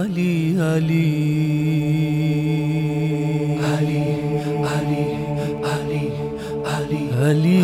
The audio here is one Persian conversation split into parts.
علی علی علی علی علی علی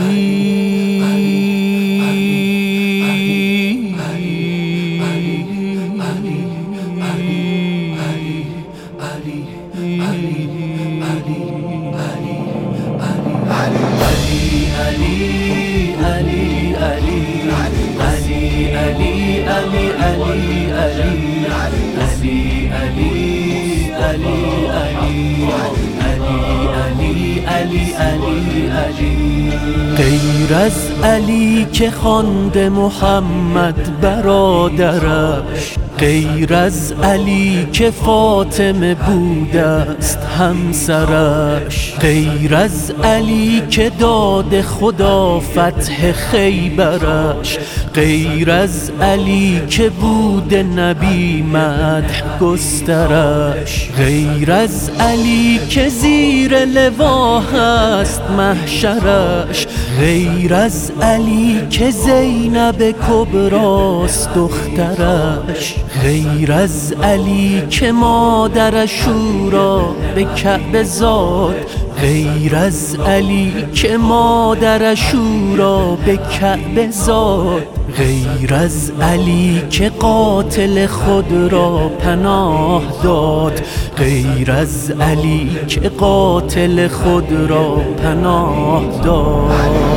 غیر از علی که خوانده محمد برادرش، غیر از علی که فاطمه بوده است همسرش، غیر از علی که داد خدا فتح خیبرش، غیر از علی که بود نبی مدح گسترش، غیر از علی که زیر لوا هست محشرش، غیر از علی که زینب کبراست دخترش، غیر از علی که مادرش او را به کعبه زاد، غیر از علی که مادرش او را به کعبه زاد، غیر از علی که قاتل خود را پناه داد، غیر از علی که قاتل خود را پناه داد.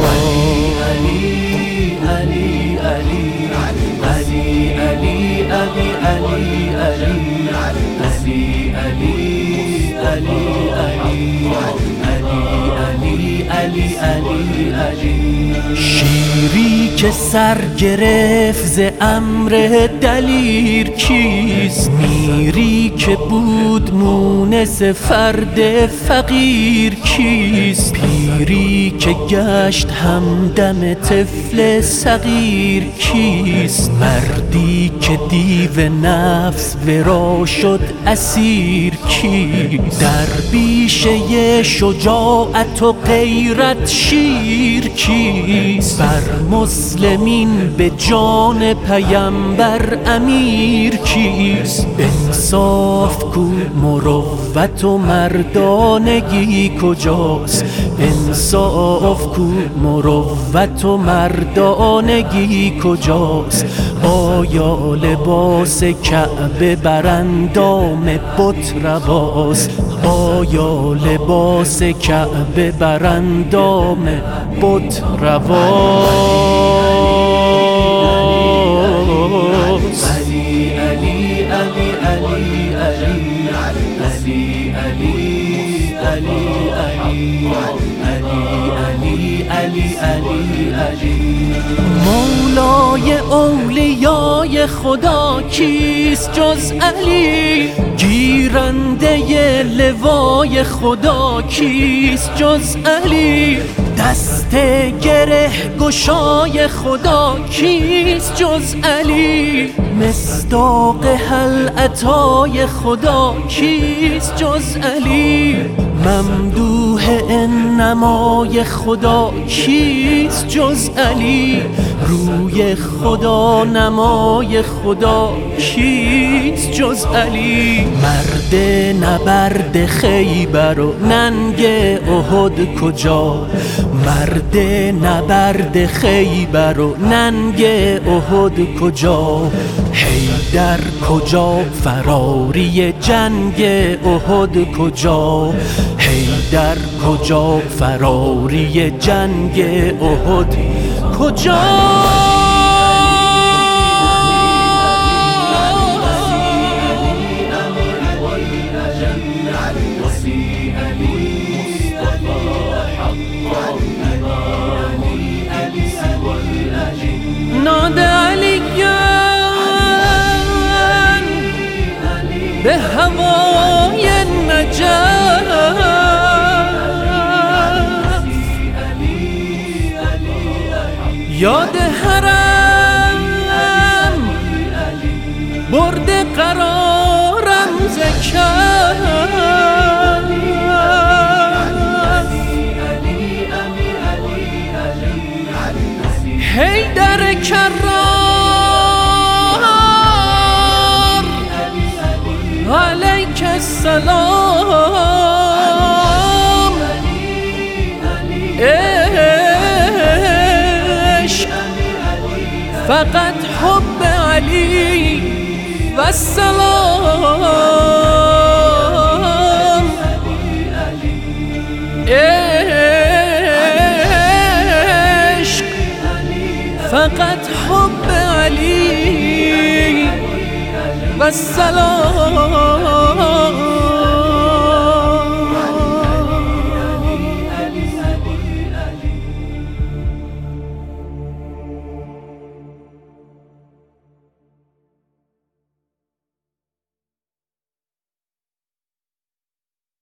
شیری که سر گرفت ز امر دلیر کیست، میری که بود مونس فرد فقیر کیست، پیری که گشت همدم طفل صغیر کیست، مردی که دیو نفس ورا شد اسیر کیست، درویشه شجاعت و غیرت شیر کیست، بر مسلمین به جان پیمبر امیر کیست، انصاف کو مروت و مردانگی کجاست، انصاف کو مروت و مردانگی کجاست، آیا لباس کعبه بر اندام بت رواست، آیا لباس کعبه بر اندام بت رواست. علی علی علی علی علی علی علی علی علی علی علی مولای اولیای خدا کیست جز علی، گیرنده لوای خدا کیست جز علی، دست گره گشای خدا کیست جز علی، مصداق هل اتای خدا کیست جز علی، ممدوح انمای خدا کیست جز علی، روی خدا نمای خدا کیست جز علی، مرد نبرد خیبر و ننگ احد کجا، مرد نبرد خیبر و ننگ احد کجا، حیدر کجا فراری جنگ احد کجا، حیدر کجا فراری جنگ احد کجا. نادى عليا بهواي النجاة، یاد حرم برد قرارم زکات، حیدر کرار والسلام عشق فقط حب علی والسلام عشق فقط حب علی والسلام